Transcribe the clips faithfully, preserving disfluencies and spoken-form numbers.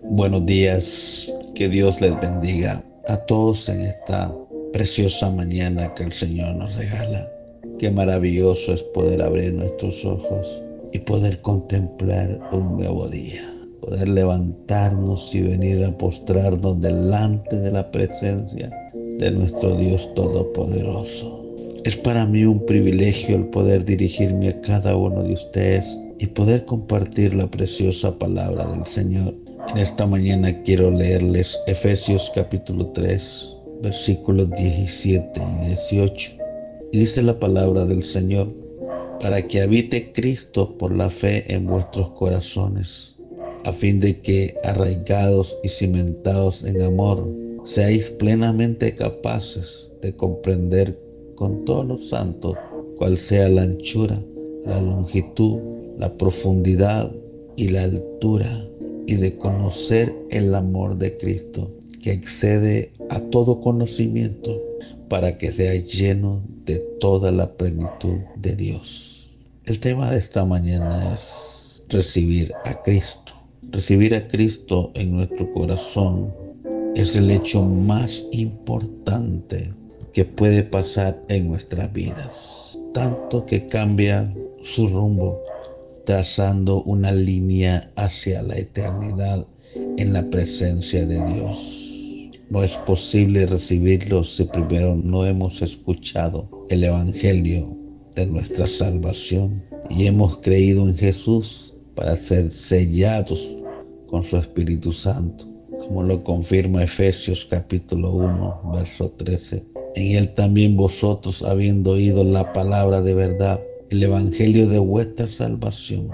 Buenos días, que Dios les bendiga a todos en esta preciosa mañana que el Señor nos regala. Qué maravilloso es poder abrir nuestros ojos y poder contemplar un nuevo día, poder levantarnos y venir a postrarnos delante de la presencia de nuestro Dios Todopoderoso. Es para mí un privilegio el poder dirigirme a cada uno de ustedes y poder compartir la preciosa palabra del Señor. En esta mañana quiero leerles Efesios capítulo tres, versículos diecisiete y dieciocho. Y dice la palabra del Señor: para que habite Cristo por la fe en vuestros corazones, a fin de que, arraigados y cimentados en amor, seáis plenamente capaces de comprender con todos los santos cuál sea la anchura, la longitud, la profundidad y la altura, y de conocer el amor de Cristo, que excede a todo conocimiento, para que seáis llenos de toda la plenitud de Dios. El tema de esta mañana es recibir a Cristo. Recibir a Cristo en nuestro corazón es el hecho más importante que puede pasar en nuestras vidas, tanto que cambia su rumbo, trazando una línea hacia la eternidad en la presencia de Dios. No es posible recibirlo si primero no hemos escuchado el evangelio de nuestra salvación y hemos creído en Jesús para ser sellados con su Espíritu Santo, como lo confirma Efesios capítulo uno, verso trece. En él también vosotros, habiendo oído la palabra de verdad, el evangelio de vuestra salvación,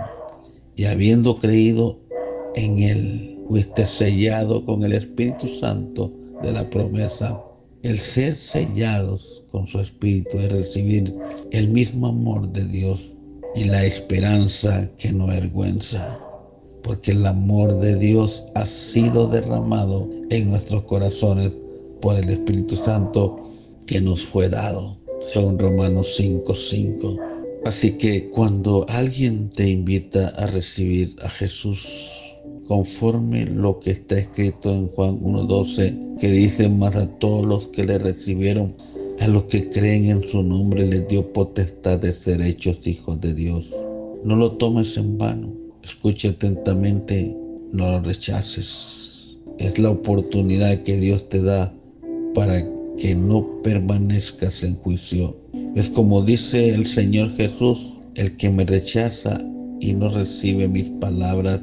y habiendo creído en él, fuiste sellado con el Espíritu Santo de la promesa. El ser sellados con su Espíritu es recibir el mismo amor de Dios y la esperanza que no avergüenza, porque el amor de Dios ha sido derramado en nuestros corazones por el Espíritu Santo que nos fue dado, según Romanos cinco cinco. Así que cuando alguien te invita a recibir a Jesús, conforme lo que está escrito en Juan uno doce, que dice: mas a todos los que le recibieron, a los que creen en su nombre, les dio potestad de ser hechos hijos de Dios. No lo tomes en vano, escucha atentamente, no lo rechaces. Es la oportunidad que Dios te da para que no permanezcas en juicio. Es como dice el Señor Jesús: el que me rechaza y no recibe mis palabras,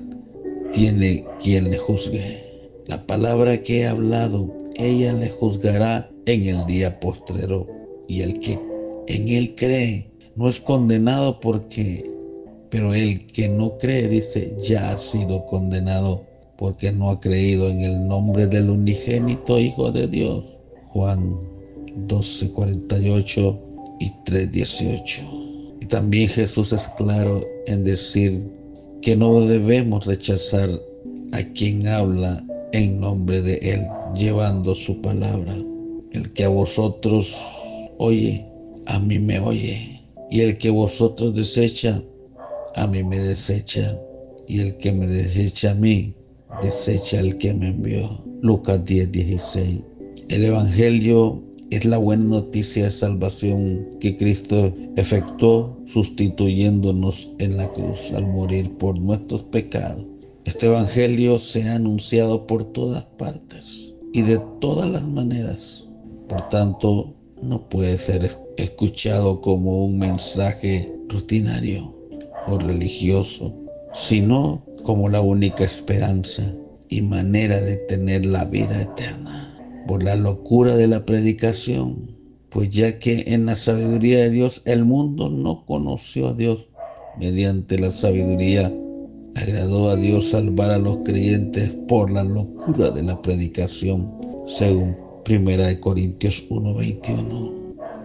tiene quien le juzgue. La palabra que he hablado, ella le juzgará en el día postrero. Y el que en él cree no es condenado, porque, pero el que no cree, dice, ya ha sido condenado, porque no ha creído en el nombre del unigénito Hijo de Dios. Juan doce cuarenta y ocho y tres dieciocho. Y también Jesús es claro en decir que no debemos rechazar a quien habla en nombre de él, llevando su palabra. El que a vosotros oye, a mí me oye, y el que vosotros desecha, a mí me desecha, y el que me desecha a mí, desecha al que me envió. Lucas diez dieciséis. El evangelio es la buena noticia de salvación que Cristo efectuó, sustituyéndonos en la cruz al morir por nuestros pecados. Este evangelio se ha anunciado por todas partes y de todas las maneras. Por tanto, no puede ser escuchado como un mensaje rutinario o religioso, sino como la única esperanza y manera de tener la vida eterna. Por la locura de la predicación, pues ya que en la sabiduría de Dios el mundo no conoció a Dios, mediante la sabiduría agradó a Dios salvar a los creyentes por la locura de la predicación, según Primera de Corintios uno veintiuno.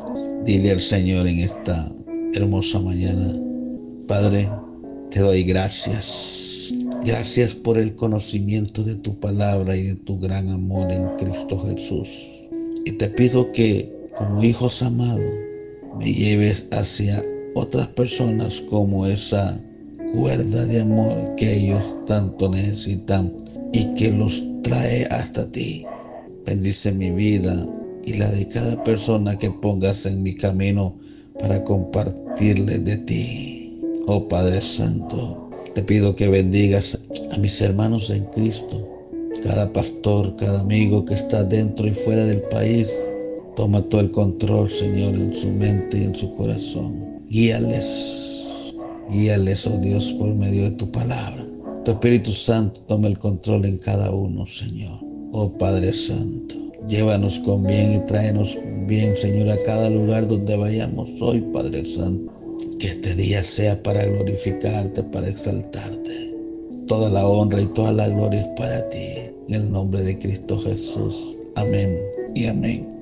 Dile al Señor en esta hermosa mañana: Padre, te doy gracias. Gracias por el conocimiento de tu palabra y de tu gran amor en Cristo Jesús. Y te pido que, como hijos amados, me lleves hacia otras personas como esa cuerda de amor que ellos tanto necesitan y que los trae hasta ti. Bendice mi vida y la de cada persona que pongas en mi camino para compartirles de ti. Oh Padre Santo, te pido que bendigas a mis hermanos en Cristo, cada pastor, cada amigo que está dentro y fuera del país. Toma todo el control, Señor, en su mente y en su corazón. Guíales, guíales, oh Dios, por medio de tu palabra. Tu Espíritu Santo toma el control en cada uno, Señor. Oh Padre Santo, llévanos con bien y tráenos con bien, Señor, a cada lugar donde vayamos hoy, Padre Santo. Que este día sea para glorificarte, para exaltarte. Toda la honra y toda la gloria es para ti. En el nombre de Cristo Jesús. Amén y amén.